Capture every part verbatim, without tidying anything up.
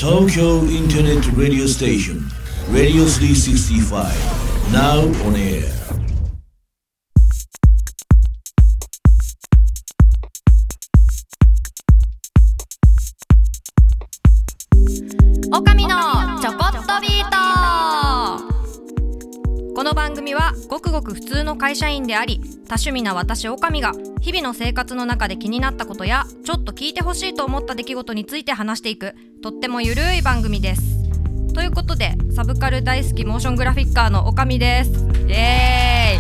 Tokyo Internet Radio Station Radio スリーシックスティーファイブ Now on air。 オカミのちょこっとビート。この番組はごくごく普通の会社員であり多趣味な私オカミが日々の生活の中で気になったことやちょっと聞いてほしいと思った出来事について話していくとってもゆるい番組です。ということでサブカル大好きモーショングラフィッカーのオカミです。イエ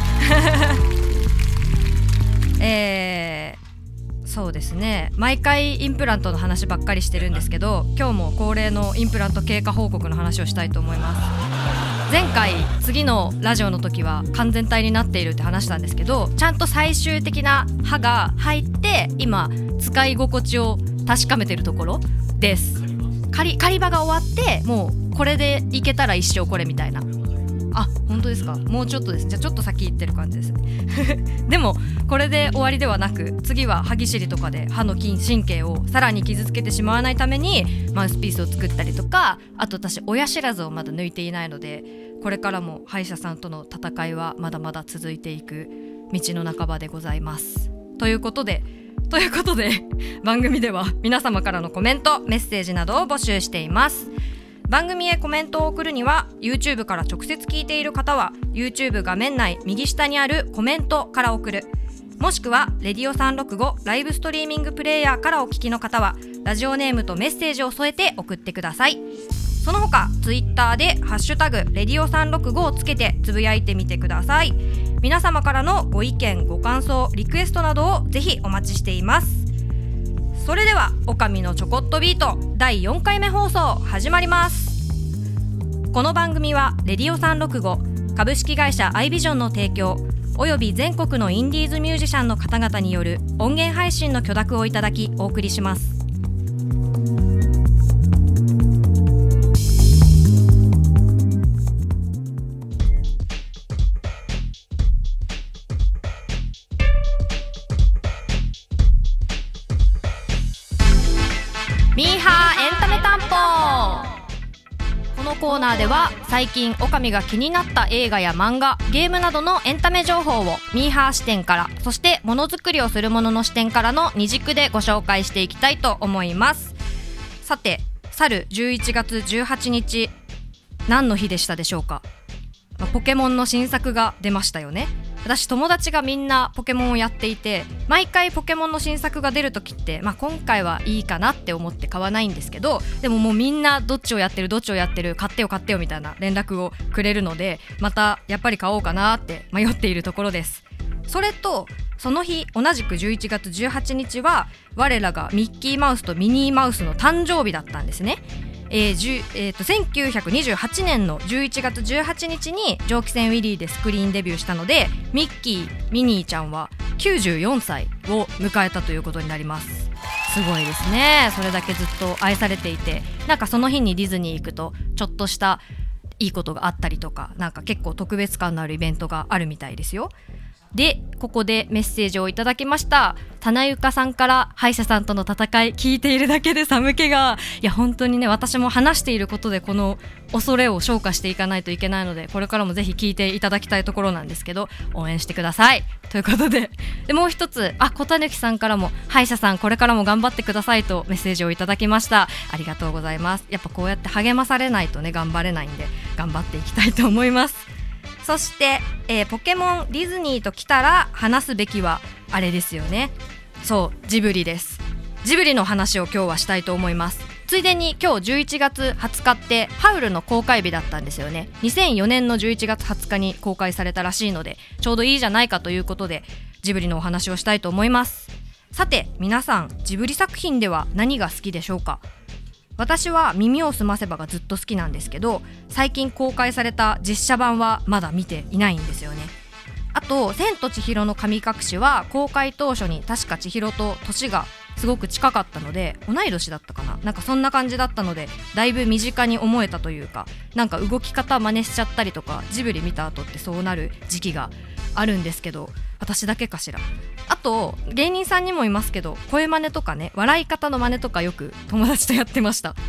ーイえー、そうですね、毎回インプラントの話ばっかりしてるんですけど、今日も恒例のインプラント経過報告の話をしたいと思います。前回次のラジオの時は完全体になっているって話したんですけど、ちゃんと最終的な刃が入って今使い心地を確かめてるところです。狩り、狩り場が終わってもうこれでいけたら一生これみたいな。あ、本当ですか。もうちょっとです。じゃあちょっと先行ってる感じですねでもこれで終わりではなく、次は歯ぎしりとかで歯の筋神経をさらに傷つけてしまわないためにマウスピースを作ったりとか、あと私親知らずをまだ抜いていないので、これからも歯医者さんとの戦いはまだまだ続いていく道の半ばでございます。ということでということで番組では皆様からのコメントメッセージなどを募集しています。番組へコメントを送るには YouTube から直接聞いている方は YouTube 画面内右下にあるコメントから送る、もしくはレディオさんろくごライブストリーミングプレイヤーからお聞きの方はラジオネームとメッセージを添えて送ってください。その他 Twitter でハッシュタグレディオさんろくごをつけてつぶやいてみてください。皆様からのご意見ご感想リクエストなどをぜひお待ちしています。それではオカミのちょこっとビートだいよんかいめ放送始まります。この番組はレディオさんろくご株式会社アイビジョンの提供および全国のインディーズミュージシャンの方々による音源配信の許諾をいただきお送りします。ミーハーエンタメ担保。このコーナーでは最近オカミが気になった映画や漫画ゲームなどのエンタメ情報をミーハー視点から、そしてものづくりをする者の視点からの二軸でご紹介していきたいと思います。さて去るじゅういちがつじゅうはちにち何の日でしたでしょうか。ポケモンの新作が出ましたよね。私友達がみんなポケモンをやっていて、毎回ポケモンの新作が出るときって、まあ、今回はいいかなって思って買わないんですけど、でももうみんなどっちをやってるどっちをやってる買ってよ買ってよみたいな連絡をくれるので、またやっぱり買おうかなって迷っているところです。それとその日同じくじゅういちがつじゅうはちにちは我らがミッキーマウスとミニーマウスの誕生日だったんですね。えーえー、とせんきゅうひゃくにじゅうはちねんのじゅういちがつじゅうはちにちに蒸気船ウィリーでスクリーンデビューしたので、ミッキーミニーちゃんはきゅうじゅうよんさいを迎えたということになります。すごいですね。それだけずっと愛されていて、なんかその日にディズニー行くとちょっとしたいいことがあったりとか、なんか結構特別感のあるイベントがあるみたいですよ。でここでメッセージをいただきました。棚ゆかさんから、歯医者さんとの戦い聞いているだけで寒気が、いや本当にね、私も話していることでこの恐れを消化していかないといけないので、これからもぜひ聞いていただきたいところなんですけど、応援してくださいということで、でもう一つ、あ、小たぬきさんからも、歯医者さんこれからも頑張ってくださいとメッセージをいただきました。ありがとうございます。やっぱこうやって励まされないとね、頑張れないんで頑張っていきたいと思います。そして、えー、ポケモンディズニーときたら話すべきはあれですよね。そうジブリです。ジブリの話を今日はしたいと思います。ついでに今日じゅういちがつはつかってハウルの公開日だったんですよね。にせんよねんのじゅういちがつはつかに公開されたらしいので、ちょうどいいじゃないかということでジブリのお話をしたいと思います。さて皆さん、ジブリ作品では何が好きでしょうか。私は耳をすませばがずっと好きなんですけど、最近公開された実写版はまだ見ていないんですよね。あと千と千尋の神隠しは公開当初に確か千尋と年がすごく近かったので、同い年だったかな、なんかそんな感じだったので、だいぶ身近に思えたというか、なんか動き方真似しちゃったりとか、ジブリ見た後ってそうなる時期があるんですけど、私だけかしら。あと芸人さんにもいますけど、声真似とかね、笑い方の真似とかよく友達とやってました。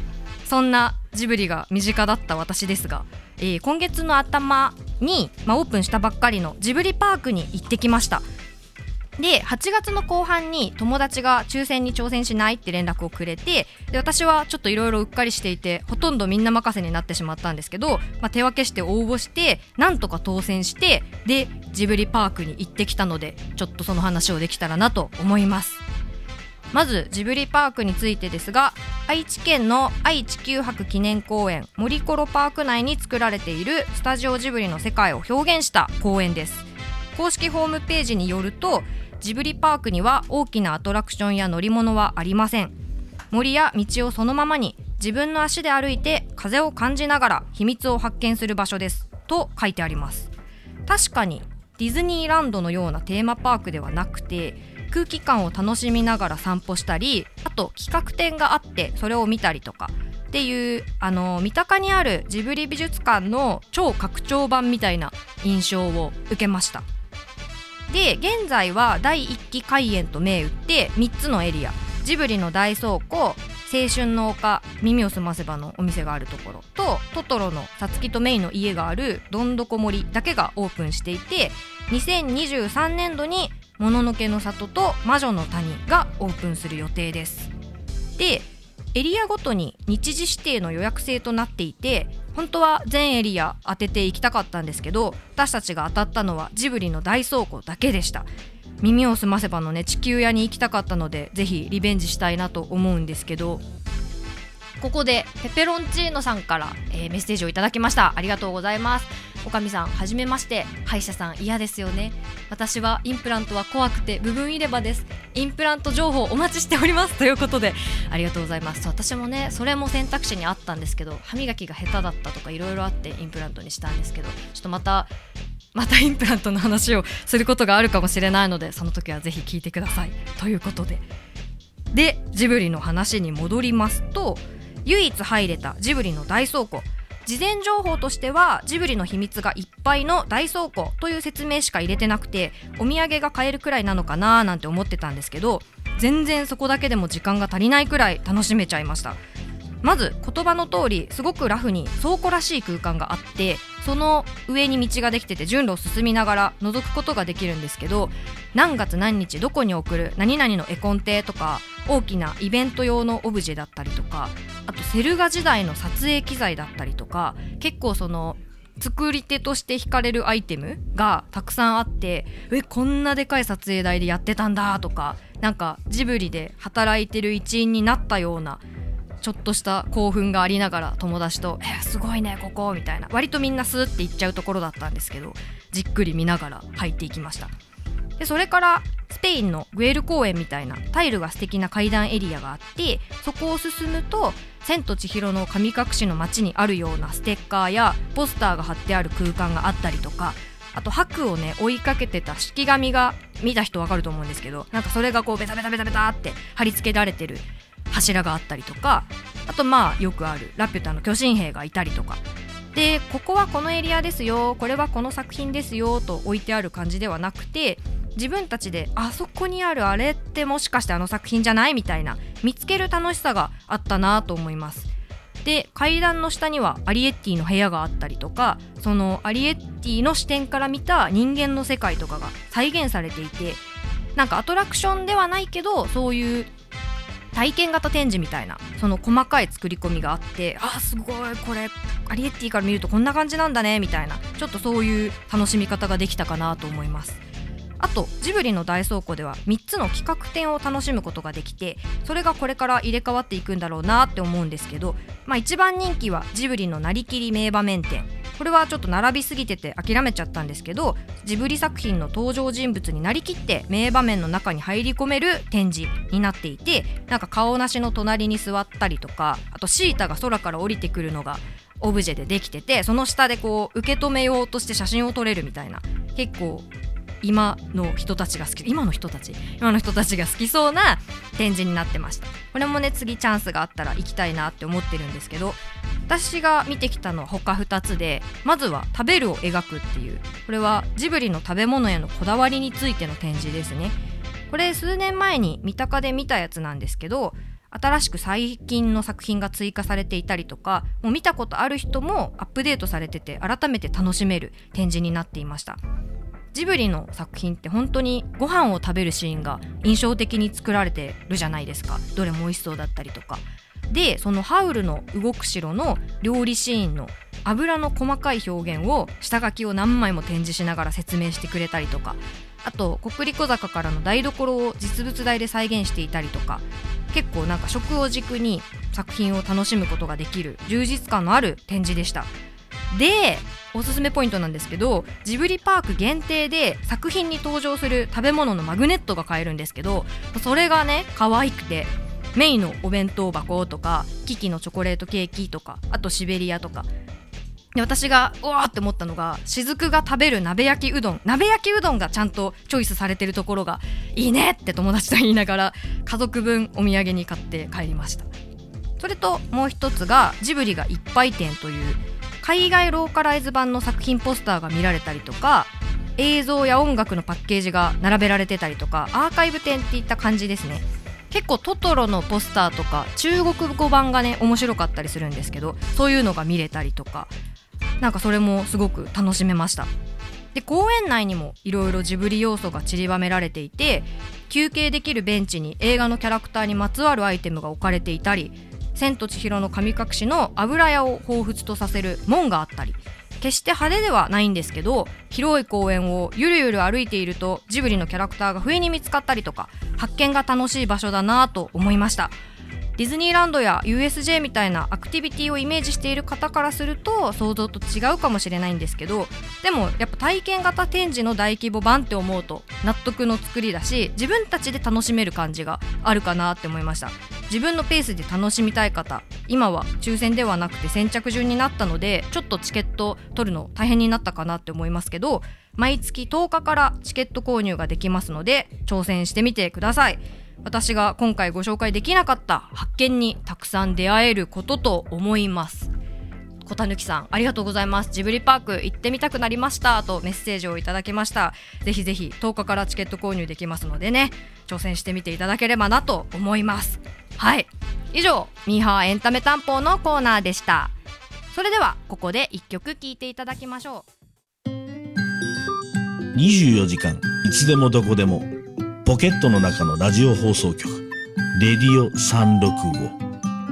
そんなジブリが身近だった私ですが、えー、今月の頭に、まあ、オープンしたばっかりのジブリパークに行ってきました。ではちがつの後半に友達が抽選に挑戦しないって連絡をくれて、で私はちょっといろいろうっかりしていてほとんどみんな任せになってしまったんですけど、まあ、手分けして応募してなんとか当選して、でジブリパークに行ってきたので、ちょっとその話をできたらなと思います。まずジブリパークについてですが、愛知県の愛・地球博記念公園森コロパーク内に作られているスタジオジブリの世界を表現した公園です。公式ホームページによると、ジブリパークには大きなアトラクションや乗り物はありません。森や道をそのままに自分の足で歩いて風を感じながら秘密を発見する場所ですと書いてあります。確かにディズニーランドのようなテーマパークではなくて、空気感を楽しみながら散歩したり、あと企画展があってそれを見たりとかっていう、あの三鷹にあるジブリ美術館の超拡張版みたいな印象を受けました。で現在はだいいっき開園と銘打ってみっつのエリア、ジブリの大倉庫、青春の丘、耳をすませばのお店があるところと、トトロのさつきとメイの家があるどんどこ森だけがオープンしていて、にせんにじゅうさんねんどにもののけの里と魔女の谷がオープンする予定です。でエリアごとに日時指定の予約制となっていて、本当は全エリア当てていきたかったんですけど、私たちが当たったのはジブリの大倉庫だけでした。耳をすませばのね地球屋に行きたかったので、ぜひリベンジしたいなと思うんですけど、ここでペペロンチーノさんから、えー、メッセージをいただきました。ありがとうございます。おかみさん、はじめまして。歯医者さん嫌ですよね。私はインプラントは怖くて部分入れ歯です。インプラント情報お待ちしておりますということで、ありがとうございます。私もねそれも選択肢にあったんですけど、歯磨きが下手だったとかいろいろあってインプラントにしたんですけど、ちょっとまたまたインプラントの話をすることがあるかもしれないので、その時はぜひ聞いてくださいということで、でジブリの話に戻りますと、唯一入れたジブリの大倉庫、事前情報としてはジブリの秘密がいっぱいの大倉庫という説明しか入れてなくて、お土産が買えるくらいなのかななんて思ってたんですけど、全然そこだけでも時間が足りないくらい楽しめちゃいました。まず言葉の通りすごくラフに倉庫らしい空間があって、その上に道ができてて順路を進みながら覗くことができるんですけど、何月何日どこに送る何々の絵コンテとか、大きなイベント用のオブジェだったりとか、あとセル画時代の撮影機材だったりとか、結構その作り手として惹かれるアイテムがたくさんあって、えこんなでかい撮影台でやってたんだとか、なんかジブリで働いてる一員になったようなちょっとした興奮がありながら、友達とえすごいねここみたいな、割とみんなスーって行っちゃうところだったんですけど、じっくり見ながら入っていきました。でそれからスペインのグエル公園みたいなタイルが素敵な階段エリアがあって、そこを進むと千と千尋の神隠しの街にあるようなステッカーやポスターが貼ってある空間があったりとか、あと白をね追いかけてた式紙が見た人わかると思うんですけど、なんかそれがこうベタベタベタベタって貼り付けられてる柱があったりとか、あとまあよくあるラピュタの巨神兵がいたりとかで、ここはこのエリアですよ、これはこの作品ですよと置いてある感じではなくて、自分たちであそこにあるあれってもしかしてあの作品じゃないみたいな見つける楽しさがあったなと思います。で階段の下にはアリエッティの部屋があったりとか、そのアリエッティの視点から見た人間の世界とかが再現されていて、なんかアトラクションではないけどそういう体験型展示みたいな、その細かい作り込みがあって、あすごいこれアリエッティから見るとこんな感じなんだねみたいな、ちょっとそういう楽しみ方ができたかなと思います。あとジブリの大倉庫ではみっつの企画展を楽しむことができて、それがこれから入れ替わっていくんだろうなって思うんですけど、まあ、一番人気はジブリのなりきり名場面展。これはちょっと並びすぎてて諦めちゃったんですけど、ジブリ作品の登場人物になりきって名場面の中に入り込める展示になっていて、なんか顔なしの隣に座ったりとか、あとシータが空から降りてくるのがオブジェでできてて、その下でこう受け止めようとして写真を撮れるみたいな、結構今の人たちが好き今の人たち今の人たちが好きそうな展示になってました。これもね次チャンスがあったら行きたいなって思ってるんですけど、私が見てきたのは他ふたつで、まずは食べるを描くっていう、これはジブリの食べ物へのこだわりについての展示ですね。これ数年前に三鷹で見たやつなんですけど、 新しく最近の作品が追加されていたりとか、もう見たことある人もアップデートされてて改めて楽しめる展示になっていました。ジブリの作品って本当にご飯を食べるシーンが印象的に作られてるじゃないですか。どれも美味しそうだったりとかで、そのハウルの動く城の料理シーンの油の細かい表現を下書きを何枚も展示しながら説明してくれたりとか、あと国立小坂からの台所を実物大で再現していたりとか、結構なんか食を軸に作品を楽しむことができる充実感のある展示でした。で、おすすめポイントなんですけど、ジブリパーク限定で作品に登場する食べ物のマグネットが買えるんですけど、それがね可愛くて、メイのお弁当箱とかキキのチョコレートケーキとか、あとシベリアとかで、私がうわーって思ったのが、雫が食べる鍋焼きうどん鍋焼きうどんがちゃんとチョイスされてるところがいいねって友達と言いながら家族分お土産に買って帰りました。それともう一つがジブリがいっぱい展という海外ローカライズ版の作品ポスターが見られたりとか、映像や音楽のパッケージが並べられてたりとか、アーカイブ展っていった感じですね。結構トトロのポスターとか中国語版がね面白かったりするんですけど、そういうのが見れたりとか、なんかそれもすごく楽しめました。で、公園内にもいろいろジブリ要素が散りばめられていて、休憩できるベンチに映画のキャラクターにまつわるアイテムが置かれていたり、千と千尋の神隠しの油屋を彷彿とさせる門があったり、決して派手ではないんですけど、広い公園をゆるゆる歩いているとジブリのキャラクターが不意に見つかったりとか、発見が楽しい場所だなと思いました。ディズニーランドや ユーエスジェー みたいなアクティビティをイメージしている方からすると想像と違うかもしれないんですけど、でもやっぱ体験型展示の大規模版って思うと納得の作りだし、自分たちで楽しめる感じがあるかなって思いました。自分のペースで楽しみたい方、今は抽選ではなくて先着順になったので、ちょっとチケット取るの大変になったかなって思いますけど、毎月とおかからチケット購入ができますので挑戦してみてください。私が今回ご紹介できなかった発見にたくさん出会えることと思います。小田貫さん、ありがとうございます。ジブリパーク行ってみたくなりましたとメッセージをいただきました。ぜひぜひとおかからチケット購入できますのでね、挑戦してみていただければなと思います。はい、以上ミーハーエンタメ担保のコーナーでした。それではここでいっきょく聴いていただきましょう。 にじゅうよじかんいつでもどこでもポケットの中のラジオ放送局レディオさんろくご。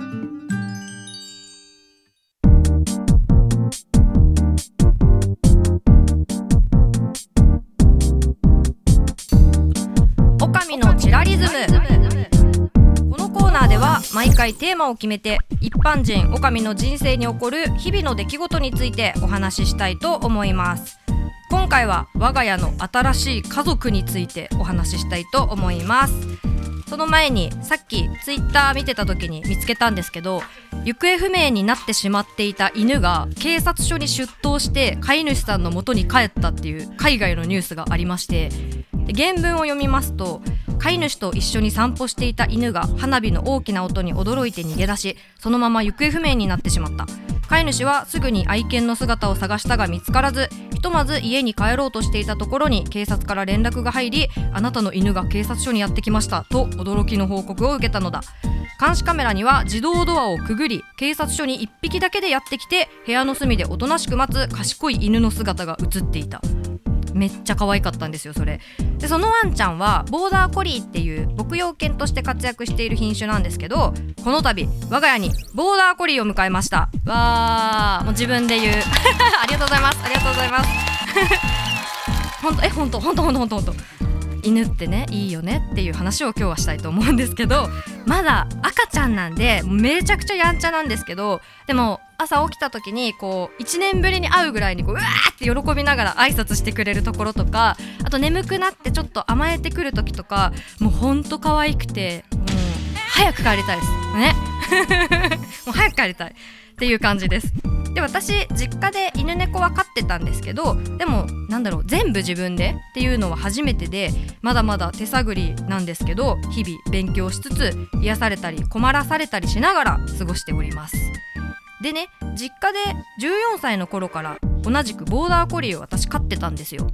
オカミのチラリズム。このコーナーでは毎回テーマを決めて一般人オカミの人生に起こる日々の出来事についてお話ししたいと思います。今回は我が家の新しい家族についてお話ししたいと思います。その前にさっきツイッター見てた時に見つけたんですけど、行方不明になってしまっていた犬が警察署に出頭して飼い主さんの元に帰ったっていう海外のニュースがありまして、原文を読みますと、飼い主と一緒に散歩していた犬が花火の大きな音に驚いて逃げ出し、そのまま行方不明になってしまった。飼い主はすぐに愛犬の姿を探したが見つからず、ひとまず家に帰ろうとしていたところに警察から連絡が入り、あなたの犬が警察署にやってきましたと驚きの報告を受けたのだ。監視カメラには自動ドアをくぐり、警察署にいっぴきだけでやってきて部屋の隅でおとなしく待つ賢い犬の姿が映っていた。めっちゃ可愛かったんですよそれで。そのワンちゃんはボーダーコリーっていう牧羊犬として活躍している品種なんですけど、この度我が家にボーダーコリーを迎えました。わー、もう自分で言うありがとうございますありがとうございますほんとえほんとほんとほんとほんとほんと犬ってねいいよねっていう話を今日はしたいと思うんですけど、まだ赤ちゃんなんでめちゃくちゃやんちゃなんですけど、でも朝起きた時にこういちねんぶりに会うぐらいにこううわーって喜びながら挨拶してくれるところとか、あと眠くなってちょっと甘えてくる時とか、もうほんと可愛くて、もう早く帰りたいですねもう早く帰りたいっていう感じです。で、私実家で犬猫は飼ってたんですけど、でもなんだろう全部自分でっていうのは初めてで、まだまだ手探りなんですけど、日々勉強しつつ癒されたり困らされたりしながら過ごしております。でね、実家でじゅうよんさいの頃から同じくボーダーコリーを私飼ってたんですよ。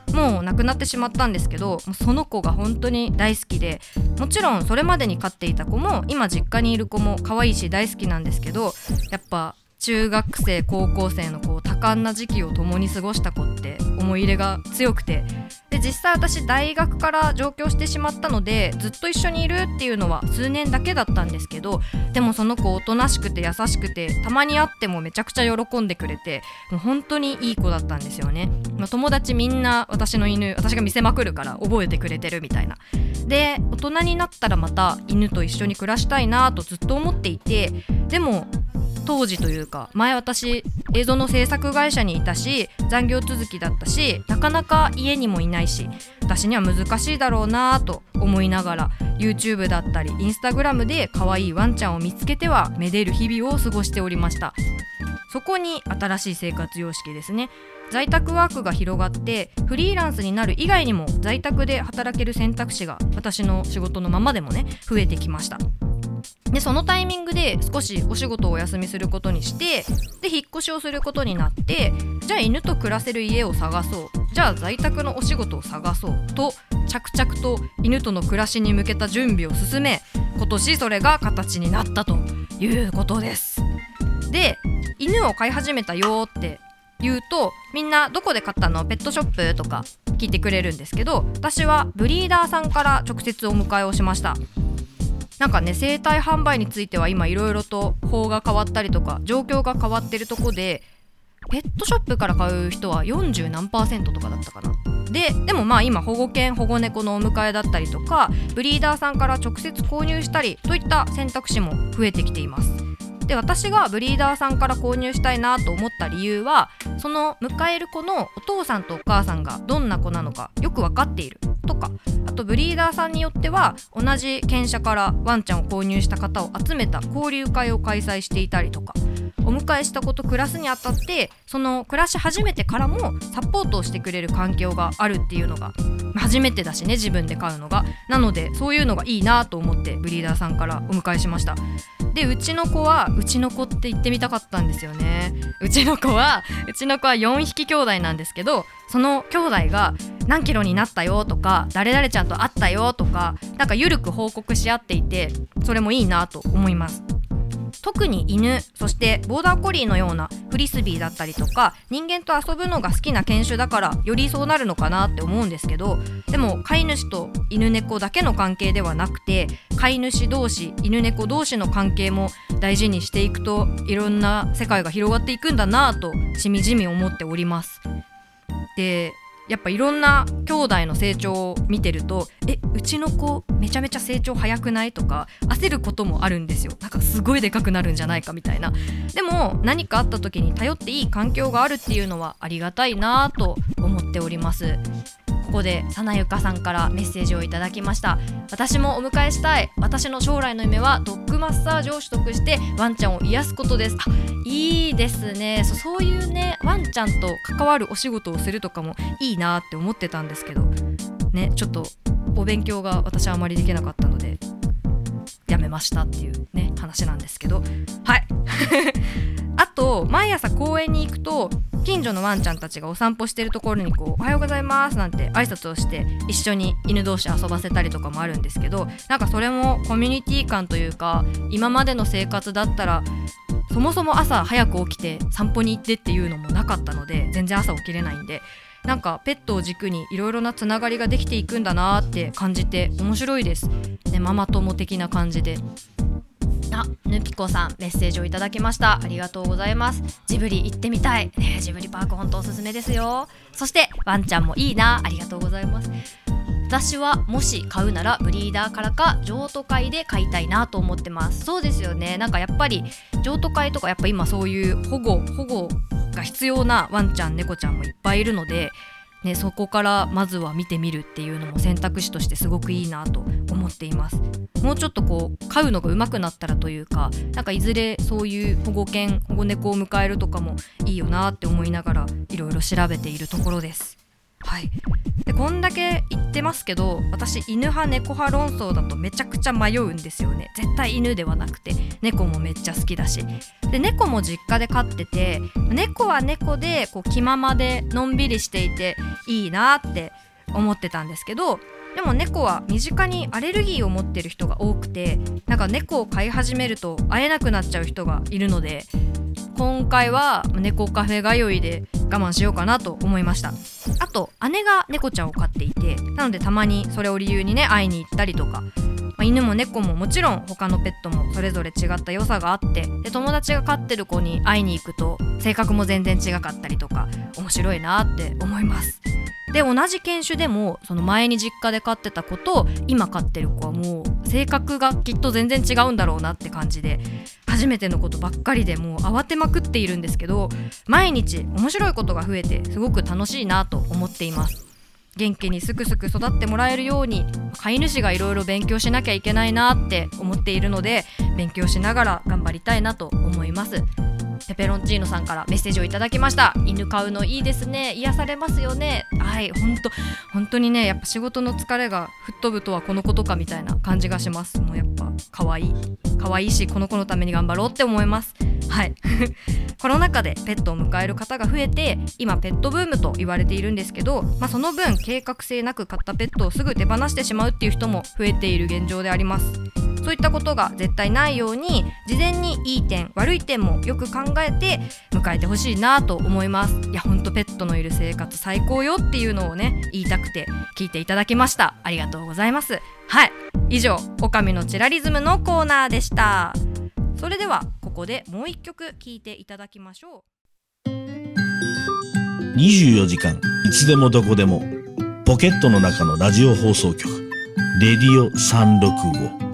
もう亡くなってしまったんですけど、その子が本当に大好きで、もちろんそれまでに飼っていた子も今実家にいる子も可愛いし大好きなんですけど、やっぱ中学生高校生のこう多感な時期を共に過ごした子って思い入れが強くて、で実際私大学から上京してしまったのでずっと一緒にいるっていうのは数年だけだったんですけど、でもその子おとなしくて優しくて、たまに会ってもめちゃくちゃ喜んでくれて、もう本当にいい子だったんですよね。まあ、友達みんな私の犬、私が見せまくるから覚えてくれてるみたいな。で大人になったらまた犬と一緒に暮らしたいなとずっと思っていて、でも当時というか前私映像の制作会社にいたし残業続きだったし、なかなか家にもいないし私には難しいだろうなと思いながら YouTube だったり Instagram で可愛いワンちゃんを見つけてはめでる日々を過ごしておりました。そこに新しい生活様式ですね、在宅ワークが広がってフリーランスになる以外にも在宅で働ける選択肢が私の仕事のままでもね増えてきました。でそのタイミングで少しお仕事をお休みすることにして、で引っ越しをすることになって、じゃあ犬と暮らせる家を探そう、じゃあ在宅のお仕事を探そうと着々と犬との暮らしに向けた準備を進め、今年それが形になったということです。で犬を飼い始めたよって言うと、みんなどこで買ったの、ペットショップとか聞いてくれるんですけど、私はブリーダーさんから直接お迎えをしました。なんかね、生体販売については今いろいろと法が変わったりとか状況が変わってるとこで、ペットショップから買う人はよんじゅうなんパーセントとかだったかな。ででもまあ今保護犬保護猫のお迎えだったりとかブリーダーさんから直接購入したりといった選択肢も増えてきています。で私がブリーダーさんから購入したいなと思った理由は、その迎える子のお父さんとお母さんがどんな子なのかよく分かっているとか、あとブリーダーさんによっては同じ犬舎からワンちゃんを購入した方を集めた交流会を開催していたりとか、お迎えした子と暮らすにあたってその暮らし始めてからもサポートをしてくれる環境があるっていうのが初めてだしね、自分で飼うのが。なのでそういうのがいいなと思ってブリーダーさんからお迎えしました。でうちの子はうちの子って言ってみたかったんですよね。うちの子はうちの子はよんひき兄弟なんですけど、その兄弟が何キロになったよとか誰々ちゃんと会ったよとか、なんかゆるく報告し合っていて、それもいいなと思います。特に犬、そしてボーダーコリーのようなフリスビーだったりとか人間と遊ぶのが好きな犬種だからよりそうなるのかなって思うんですけど、でも飼い主と犬猫だけの関係ではなくて、飼い主同士犬猫同士の関係も大事にしていくといろんな世界が広がっていくんだなとしみじみ思っております。でやっぱいろんな兄弟の成長を見てると、えうちの子めちゃめちゃ成長早くないとか焦ることもあるんですよ。なんかすごいでかくなるんじゃないかみたいな。でも何かあった時に頼っていい環境があるっていうのはありがたいなと思っております。ここでさなゆかさんからメッセージをいただきました。私もお迎えしたい。私の将来の夢はドッグマッサージを取得してワンちゃんを癒すことです。あ、いいですね。そ、そういうねワンちゃんと関わるお仕事をするとかもいいなって思ってたんですけどね、ちょっとお勉強が私はあまりできなかったのでやめましたっていうね話なんですけど、はいあと毎朝公園に行くと近所のワンちゃんたちがお散歩してるところにこうおはようございますなんて挨拶をして一緒に犬同士遊ばせたりとかもあるんですけど、なんかそれもコミュニティ感というか、今までの生活だったらそもそも朝早く起きて散歩に行ってっていうのもなかったので、全然朝起きれないんで、なんかペットを軸にいろいろなつながりができていくんだなって感じて面白いです、ね、ママ友的な感じで。あ、ぬぴこさんメッセージをいただきました。ありがとうございます。ジブリ行ってみたい、ね、ジブリパーク本当おすすめですよ。そしてワンちゃんもいいな、ありがとうございます。私はもし飼うならブリーダーからか譲渡会で飼いたいなと思ってます。そうですよね、なんかやっぱり譲渡会とかやっぱ今そういう保護保護が必要なワンちゃん猫ちゃんもいっぱいいるので、ね、そこからまずは見てみるっていうのも選択肢としてすごくいいなと思っています。もうちょっとこう飼うのが上手くなったらというか、なんかいずれそういう保護犬保護猫を迎えるとかもいいよなって思いながらいろいろ調べているところです。 はい。でこんだけ言ってますけど、私犬派猫派論争だとめちゃくちゃ迷うんですよね。絶対犬ではなくて猫もめっちゃ好きだし、で猫も実家で飼ってて、猫は猫でこう気ままでのんびりしていていいなって思ってたんですけど、でも猫は身近にアレルギーを持ってる人が多くて、なんか猫を飼い始めると会えなくなっちゃう人がいるので、今回は猫カフェ通いで我慢しようかなと思いました。あと姉が猫ちゃんを飼っていて、なのでたまにそれを理由にね会いに行ったりとか、まあ、犬も猫ももちろん他のペットもそれぞれ違った良さがあって、で友達が飼ってる子に会いに行くと性格も全然違かったりとか面白いなって思います。で同じ犬種でもその前に実家で飼ってた子と今飼ってる子はもう性格がきっと全然違うんだろうなって感じで、初めてのことばっかりでもう慌てまくっているんですけど、毎日面白いことが増えてすごく楽しいなと思っています。元気にすくすく育ってもらえるように飼い主がいろいろ勉強しなきゃいけないなって思っているので、勉強しながら頑張りたいなと思います。ペペロンチーノさんからメッセージをいただきました。犬飼うのいいですね、癒されますよね。はい、本当本当にね、やっぱ仕事の疲れが吹っ飛ぶとはこのことかみたいな感じがします。もうやっぱ可愛い可愛いし、この子のために頑張ろうって思います。はいコロナ禍でペットを迎える方が増えて、今ペットブームと言われているんですけど、まあ、その分計画性なく買ったペットをすぐ手放してしまうっていう人も増えている現状であります。そういったことが絶対ないように、事前にいい点悪い点もよく考えて迎えてほしいなと思います。いやほんとペットのいる生活最高よっていうのをね言いたくて聞いていただきました。ありがとうございます。はい、以上オカミのチラリズムのコーナーでした。それではここでもう一曲聴いていただきましょう。 にじゅうよじかんいつでもどこでもポケットの中のラジオ放送局レディオさんろくご。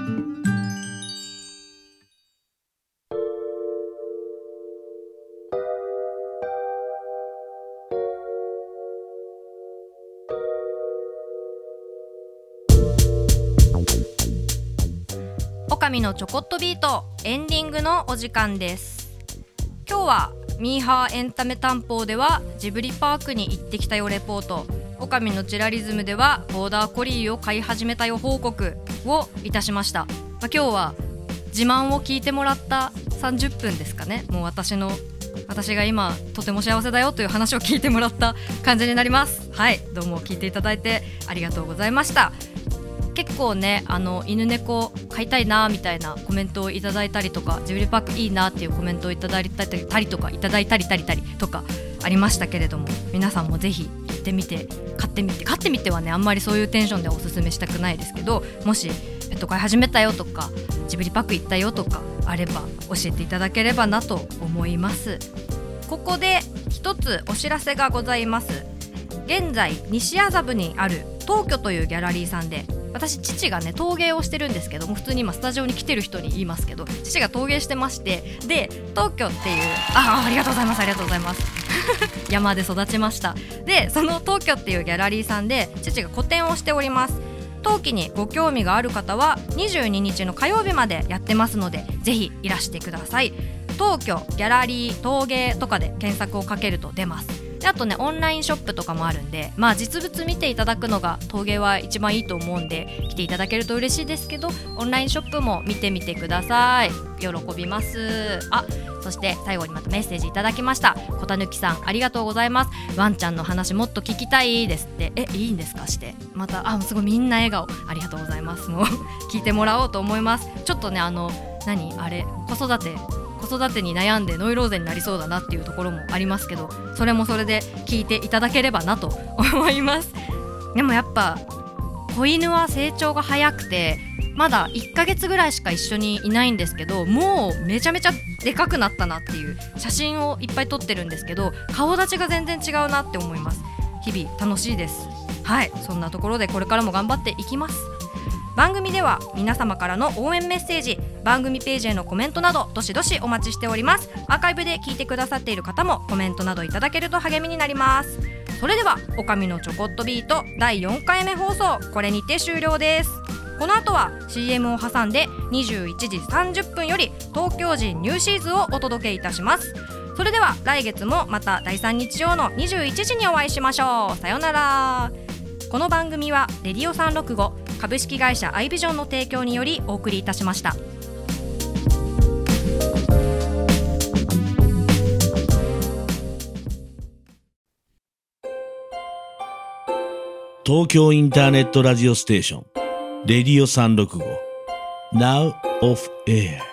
オカミのちょこっとビートエンディングのお時間です。今日はミーハーエンタメ担保ではジブリパークに行ってきたよレポート、オカミのチラリズムではボーダーコリーを飼い始めたよ報告をいたしました。まあ、今日は自慢を聞いてもらったさんじゅっぷんですかね。もう私の私が今とても幸せだよという話を聞いてもらった感じになります。はい、どうも聞いていただいてありがとうございました。結構ね、あの犬猫飼いたいなみたいなコメントをいただいたりとか、ジブリパークいいなっていうコメントをいただいたりとかいただいたりたりたりとかありましたけれども、皆さんもぜひ行ってみて飼ってみて飼ってみてはね、あんまりそういうテンションではおすすめしたくないですけど、もしペット飼い始めたよとかジブリパーク行ったよとかあれば教えていただければなと思います。ここで一つお知らせがございます。現在西麻布にある東京というギャラリーさんで、私父がね陶芸をしてるんですけども、普通に今スタジオに来てる人に言いますけど、父が陶芸してまして、で東京っていうああありがとうございますありがとうございます山で育ちました。でその東京っていうギャラリーさんで父が個展をしております。陶器にご興味がある方はにじゅうににちの火曜日までやってますので、ぜひいらしてください。東京ギャラリー陶芸とかで検索をかけると出ます。であとねオンラインショップとかもあるんで、まあ実物見ていただくのが陶芸は一番いいと思うんで来ていただけると嬉しいですけど、オンラインショップも見てみてください。喜びます。あ、そして最後にまたメッセージいただきました。こたぬきさんありがとうございます。ワンちゃんの話もっと聞きたいですって。え、いいんですかして。またあすごいみんな笑顔ありがとうございます。もう聞いてもらおうと思います。ちょっとねあの何あれ子育て子育てに悩んでノイローゼになりそうだなっていうところもありますけど、それもそれで聞いていただければなと思います。でもやっぱ子犬は成長が早くてまだいっかげつぐらいしか一緒にいないんですけど、もうめちゃめちゃでかくなったなっていう写真をいっぱい撮ってるんですけど、顔立ちが全然違うなって思います。日々楽しいです。はい、そんなところでこれからも頑張っていきます。番組では皆様からの応援メッセージ、番組ページへのコメントなどどしどしお待ちしております。アーカイブで聞いてくださっている方もコメントなどいただけると励みになります。それではおかみのちょこっとビートだいよんかいめ放送、これにて終了です。この後は シーエム を挟んでにじゅういちじさんじゅっぷんより東京人ニューシーズをお届けいたします。 それでは来月もまただいさん日曜のにじゅういちじにお会いしましょう。さようなら。この番組はレディオさんろくご株式会社アイビジョンの提供によりお送りいたしました。 東京インターネットラジオステーションレディオさんろくご Now off air